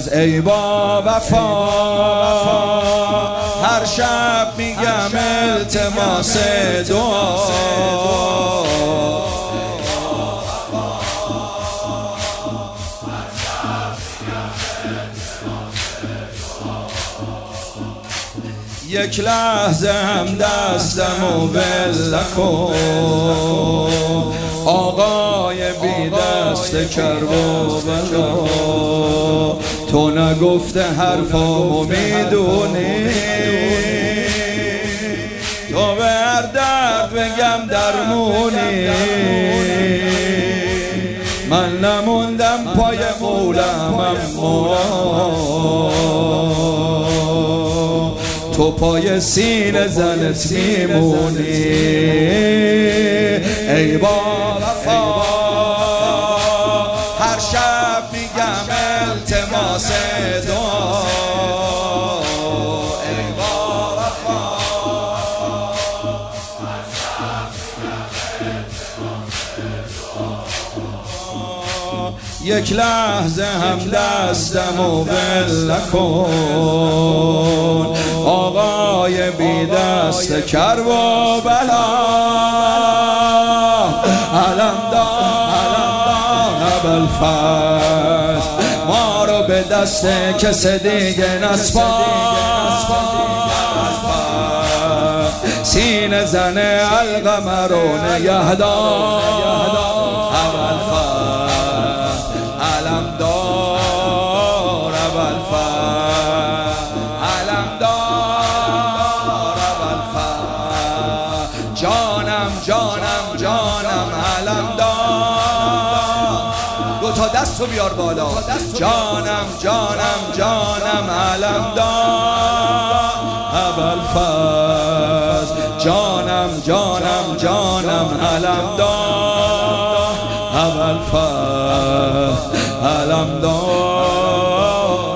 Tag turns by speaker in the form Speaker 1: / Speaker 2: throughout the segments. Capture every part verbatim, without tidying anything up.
Speaker 1: از ای با وفا هر شب میگم التماس دعا. یک لحظه هم دستمو ول نکن آقای بی دست کرب و بلا. تو نگفته حرفامو میدونی تو به هر درد بگم درمونی. من نموندم پای مولم اما تو پای سینه زنت میمونی. ای با وفا هر شب میگم التماس دعا. ای با وفا هر شب میگم التماس دعا. یک لحظه هم دستمو ول نکن آقای بی دست کرب و بلا. علمدار ابوالفضل ما رو به دست کس دیگه نسپار. سینه زن القمر رو نگهدار. ابوالفضل علمدار ابوالفضل علمدار ابوالفضل جانم جانم جانم علمدار. دو تا دستو بیار بالا. جانم جانم جانم علمدار ابوالفضل جانم جانم جانم علمدار ابوالفضل علمدار.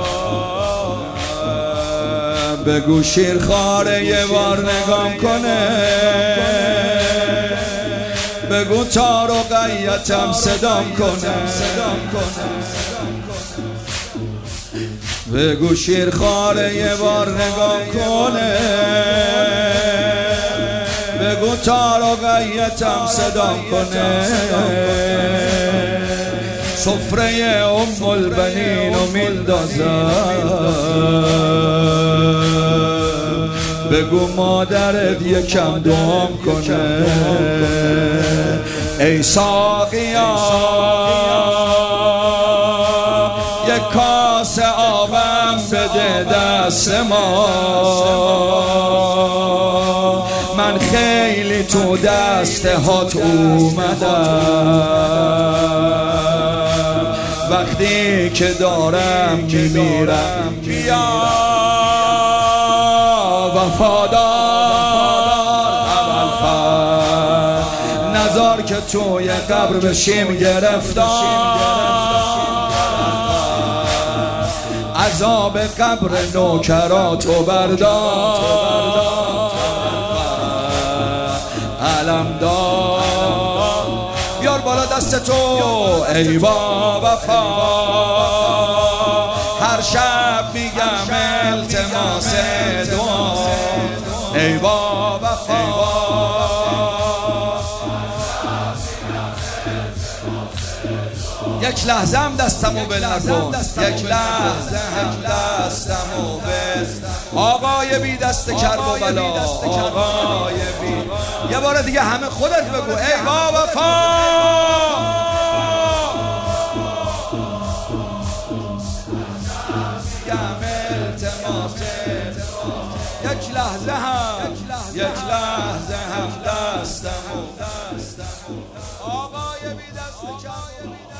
Speaker 1: بگو شیرخواره یه بار نگام کنه بگو تار و قیتم صدام کنه بگو شیرخواره یه بار نگام کنه بگو تار و قیتم صدام کنه. سفره ام البنین رو میندازم بگو مادرت یکم دعام کنه. ای ساقیا یک کاسه آبم بده دست ما. من خیلی تو دست هات اومدم وقتی که دارم میمیرم. بیا وفادار ابوالفضل نزار که توی قبر بشیم گرفتار. عذاب قبر نوکراتو بردار. علمدار بیار بالا دست تو ای با وفا هر شب میگم التماس دعا. ای با وفا یک لحظه هم دستمو بل نکن یک لحظه هم دستمو بل. آقای بی دست کرب و بلا آقای بی. یه بار دیگه همه خودت بگو ای با وفا. یک لحظه هم یک لحظه هم دستمو آقای بی دست کرب